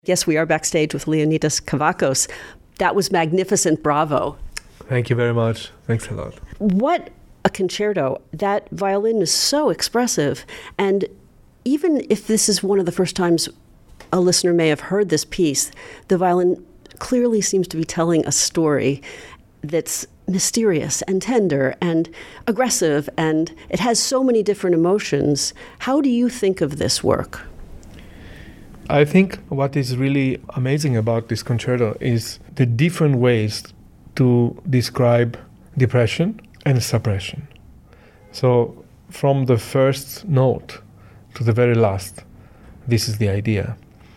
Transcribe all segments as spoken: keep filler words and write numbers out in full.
Yes, we are backstage with Leonidas Kavakos. That was magnificent. Bravo. Thank you very much. Thanks a lot. What a concerto. That violin is so expressive. And even if this is one of the first times a listener may have heard this piece, the violin clearly seems to be telling a story that's mysterious and tender and aggressive, and it has so many different emotions. How do you think of this work? I think what is really amazing about this concerto is the different ways to describe depression and suppression. So from the first note to the very last, this is the idea.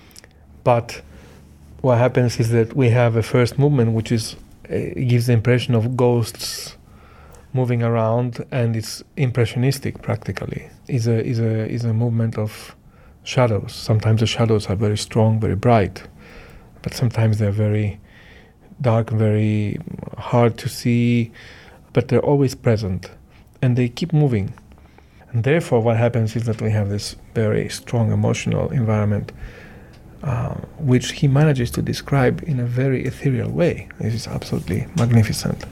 But what happens is that we have a first movement which is uh, gives the impression of ghosts moving around, and it's impressionistic practically. Is a is a is a movement of shadows. Sometimes the shadows are very strong, very bright, but sometimes they're very dark, very hard to see, but they're always present, and they keep moving. And therefore what happens is that we have this very strong emotional environment, uh, which he manages to describe in a very ethereal way. This is absolutely magnificent.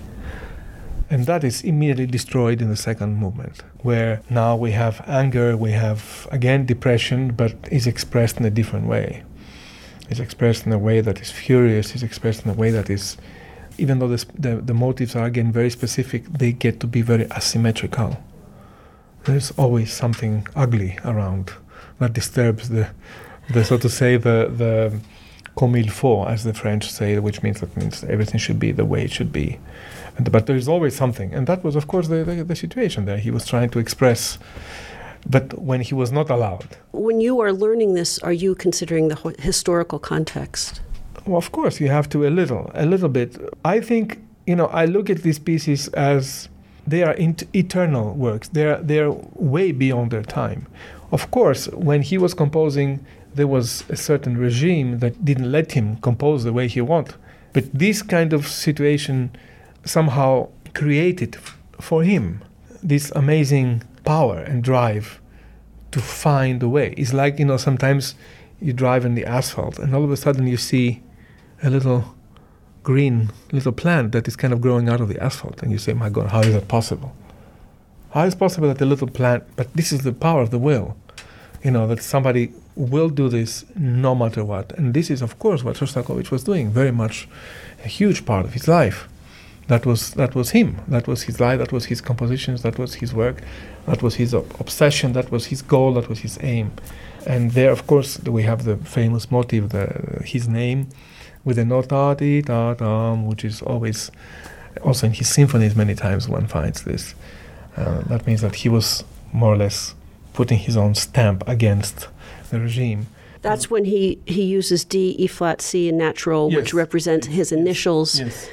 And that is immediately destroyed in the second movement, where now we have anger, we have, again, depression, but is expressed in a different way. It's expressed in a way that is furious, it's expressed in a way that is, even though this, the, the motives are, again, very specific, they get to be very asymmetrical. There's always something ugly around that disturbs the, the so to say, the, the comme il faut, as the French say, which means that means everything should be the way it should be. And, but there is always something, and that was, of course, the, the, the situation there. He was trying to express, but when he was not allowed. When you are learning this, are you considering the ho- historical context? Well, of course, you have to a little, a little bit. I think, you know, I look at these pieces as they are in- eternal works. They're they're way beyond their time. Of course, when he was composing, there was a certain regime that didn't let him compose the way he wanted. But this kind of situation somehow created f- for him this amazing power and drive to find a way. It's like, you know, sometimes you drive in the asphalt and all of a sudden you see a little green little plant that is kind of growing out of the asphalt, and you say, my God, how is that possible? How is it possible that a little plant, but this is the power of the will, you know, that somebody will do this no matter what. And this is, of course, what Shostakovich was doing, very much a huge part of his life. That was that was him. That was his life. That was his compositions. That was his work. That was his ob- obsession. That was his goal. That was his aim. And there, of course, we have the famous motive, the, his name, with the nota di ta tam, which is always also in his symphonies. Many times one finds this. Uh, that means that he was more or less putting his own stamp against the regime. That's when he, he uses D, E flat, C in natural, Yes. which represent his initials. Yes.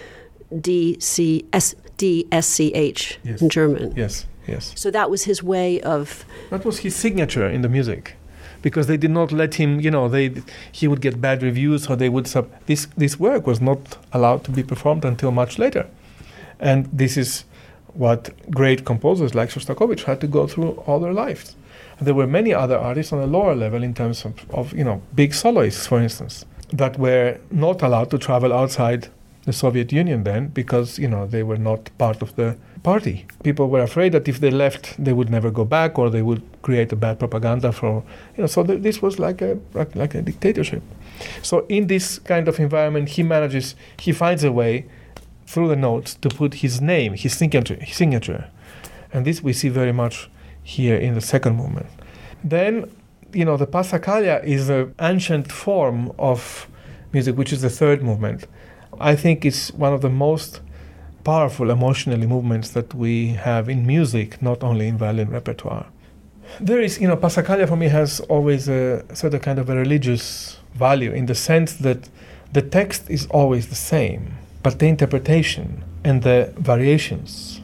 D C S D S C H Yes. in German. Yes, yes. So that was his way of... That was his signature in the music, because they did not let him, you know, they he would get bad reviews, or they would sub... This, this work was not allowed to be performed until much later. And this is what great composers like Shostakovich had to go through all their lives. And there were many other artists on a lower level in terms of, of, you know, big soloists, for instance, that were not allowed to travel outside the Soviet Union then, because, you know, they were not part of the party. People were afraid that if they left, they would never go back, or they would create a bad propaganda for, you know, so th- this was like a like, like a dictatorship. So in this kind of environment, he manages, he finds a way through the notes to put his name, his signature, his signature. And this we see very much here in the second movement. Then, you know, the Passacaglia is an ancient form of music, which is the third movement. I think it's one of the most powerful emotionally movements that we have in music, not only in violin repertoire. There is, you know, Passacaglia for me has always a sort of kind of a religious value, in the sense that the text is always the same, but the interpretation and the variations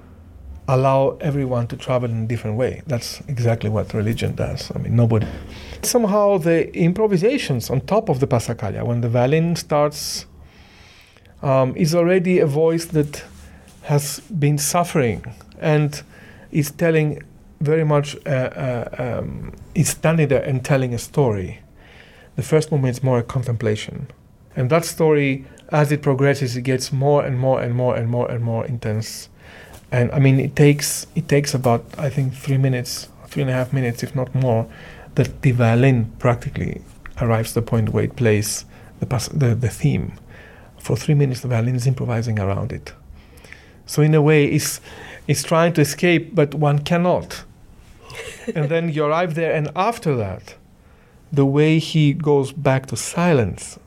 allow everyone to travel in a different way. That's exactly what religion does. I mean, nobody... Somehow the improvisations on top of the Passacaglia, when the violin starts... Um, is already a voice that has been suffering and is telling very much, uh, uh, um, is standing there and telling a story. The first movement is more a contemplation. And that story, as it progresses, it gets more and more and more and more and more intense. And I mean, it takes it takes about, I think, three minutes, three and a half minutes, if not more, that the violin practically arrives to the point where it plays the, pas- the, the theme. For three minutes, the violin is improvising around it. So in a way, it's, it's trying to escape, but one cannot. And then you arrive there, and after that, the way he goes back to silence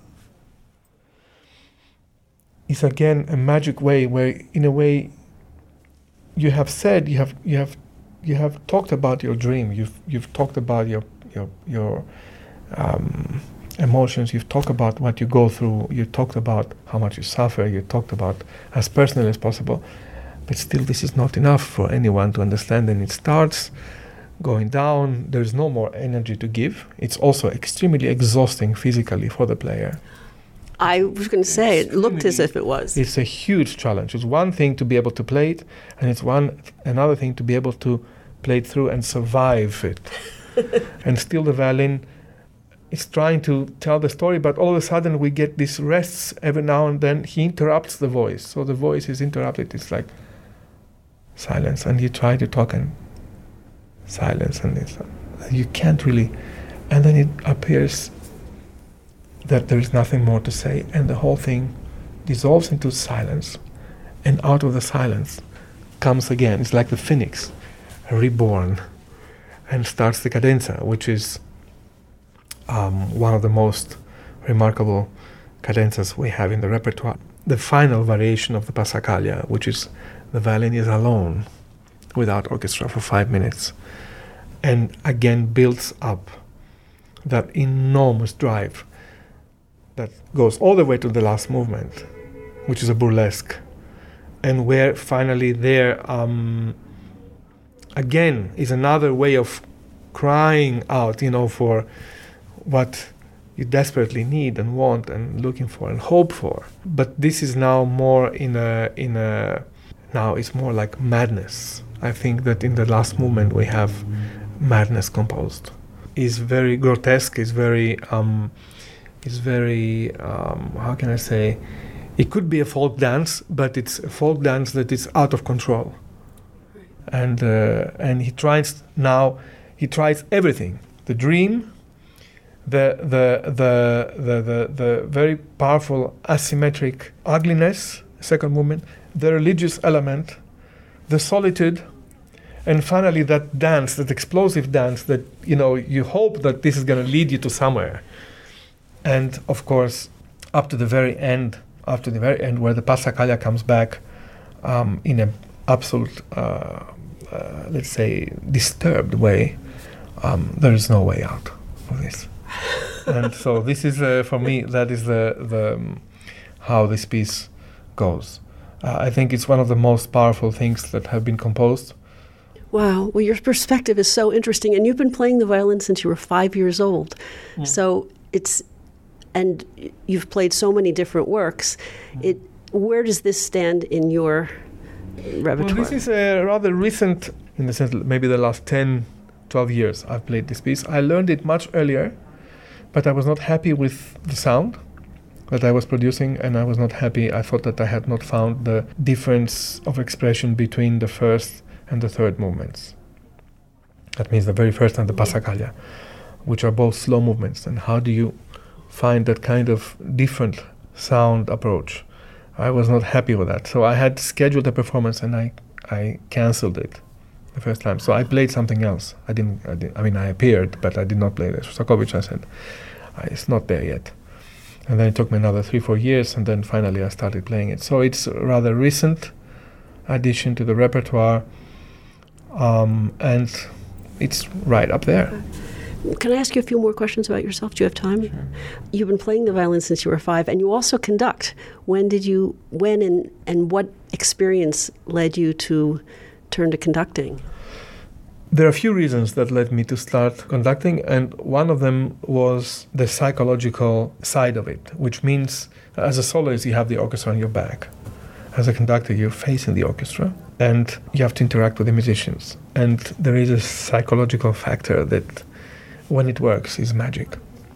is again a magic way where, in a way, you have said, you have you have you have talked about your dream. You've you've talked about your your your um, emotions. You've talked about what you go through. You talked about how much you suffer. You talked about as personal as possible. But still, this is not enough for anyone to understand. And it starts going down. There's no more energy to give. It's also extremely exhausting physically for the player. I was going to say, it looked as if it was. It's a huge challenge. It's one thing to be able to play it, and it's one another thing to be able to play it through and survive it. And still the violin is trying to tell the story, but all of a sudden we get these rests every now and then. He interrupts the voice. So the voice is interrupted. It's like silence, and you try to talk and silence, and it's, you can't really. And then it appears that there is nothing more to say, and the whole thing dissolves into silence, and out of the silence comes again. It's like the phoenix, reborn, and starts the cadenza, which is um, one of the most remarkable cadenzas we have in the repertoire. The final variation of the Passacaglia, which is the violin is alone, without orchestra for five minutes, and again builds up that enormous drive that goes all the way to the last movement, which is a burlesque, and where finally there um, again is another way of crying out, you know, for what you desperately need and want and looking for and hope for. But this is now more in a in a now it's more like madness. I think that in the last movement we have madness composed. It's very grotesque. It's very um, It's very, um, how can I say, it could be a folk dance, but it's a folk dance that is out of control. And uh, and he tries now, he tries everything. The dream, the the the the the, the very powerful asymmetric ugliness, second movement, the religious element, the solitude, and finally that dance, that explosive dance that, you know, you hope that this is going to lead you to somewhere. And of course, up to the very end, up to the very end, where the Passacaglia comes back um, in an absolute, uh, uh, let's say, disturbed way, um, there is no way out of this. And so this is, uh, for me, that is the, the um, how this piece goes. Uh, I think it's one of the most powerful things that have been composed. Wow. Well, your perspective is so interesting. And you've been playing the violin since you were five years old. Mm. So it's... And you've played so many different works. It, where does this stand in your repertoire? Well, this is a rather recent, in the sense maybe the last ten, twelve years I've played this piece. I learned it much earlier, but I was not happy with the sound that I was producing, and I was not happy. I thought that I had not found the difference of expression between the first and the third movements. That means the very first and the Passacaglia, which are both slow movements. And how do you find that kind of different sound approach? I was not happy with that. So I had scheduled a performance and I, I cancelled it the first time. So I played something else. I didn't, I didn't, I mean, I appeared, but I did not play this. Shostakovich, I said, it's not there yet. And then it took me another three, four years, and then finally I started playing it. So it's a rather recent addition to the repertoire, um, and it's right up there. Can I ask you a few more questions about yourself? Do you have time? Sure. You've been playing the violin since you were five, and you also conduct. When did you, when and, and what experience led you to turn to conducting? There are a few reasons that led me to start conducting, and one of them was the psychological side of it, which means as a soloist you have the orchestra on your back. As a conductor you're facing the orchestra, and you have to interact with the musicians. And there is a psychological factor that when it works is magic.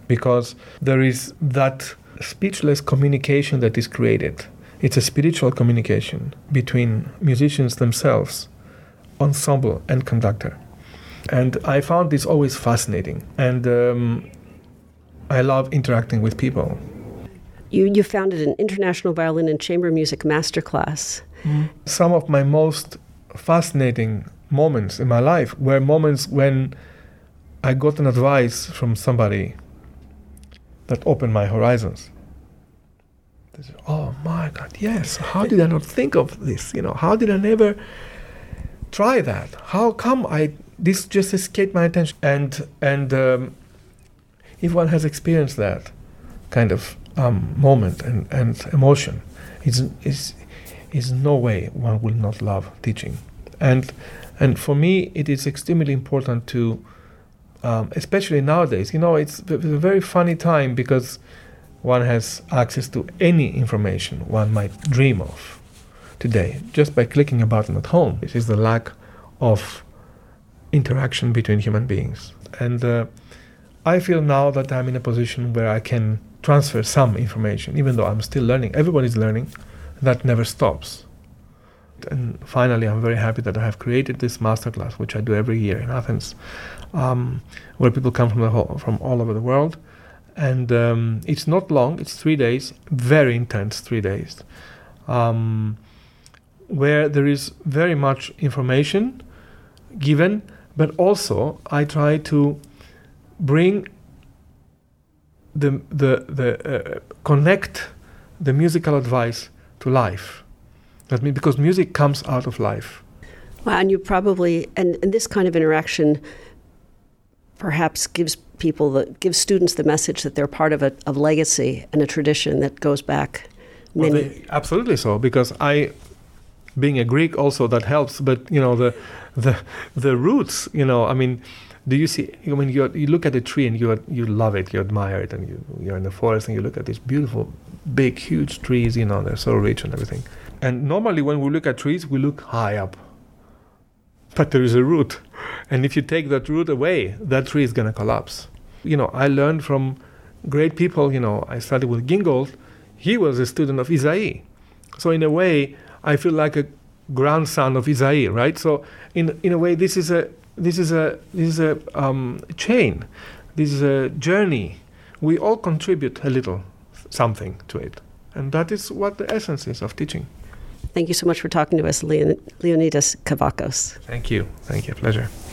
because there is that speechless communication that is created. It's a spiritual communication between musicians themselves, ensemble and conductor. And I found this always fascinating. And um, I love interacting with people. You, you founded an International Violin and Chamber Music Masterclass. Mm. Some of my most fascinating moments in my life were moments when I got an advice from somebody that opened my horizons. They said, oh my God, yes, how did I not think of this? You know, how did I never try that? How come I this just escaped my attention? And and um, if one has experienced that kind of um, moment and, and emotion, it's, it's, it's no way one will not love teaching. And and for me, it is extremely important to, um, especially nowadays, you know, it's, it's a very funny time because one has access to any information one might dream of today just by clicking a button at home. This is the lack of interaction between human beings. And uh, I feel now that I'm in a position where I can transfer some information, even though I'm still learning. Everybody's learning. That never stops. And finally, I'm very happy that I have created this masterclass, which I do every year in Athens, um, where people come from the whole, from all over the world. And um, it's not long, it's three days, very intense three days, um, where there is very much information given, but also I try to bring the the the uh, connect the musical advice to life. That means because music comes out of life. Wow, and you probably and, and this kind of interaction perhaps gives people the gives students the message that they're part of a of legacy and a tradition that goes back many. Well, they, absolutely so, because I, being a Greek, also that helps. But you know the the the roots. You know, I mean, do you see? I mean, you you look at a tree and you you love it, you admire it, and you you're in the forest and you look at these beautiful, big, huge trees. You know, they're so rich and everything. And normally, when we look at trees, we look high up. But there is a root. And if you take that root away, that tree is going to collapse. You know, I learned from great people. You know, I studied with Gingold. He was a student of Isaïe. So in a way, I feel like a grandson of Isaïe, right? So in in a way, this is a this is a this is a um, chain. This is a journey. We all contribute a little something to it. And that is what the essence is of teaching. Thank you so much for talking to us, Leon- Leonidas Kavakos. Thank you. Thank you. Pleasure.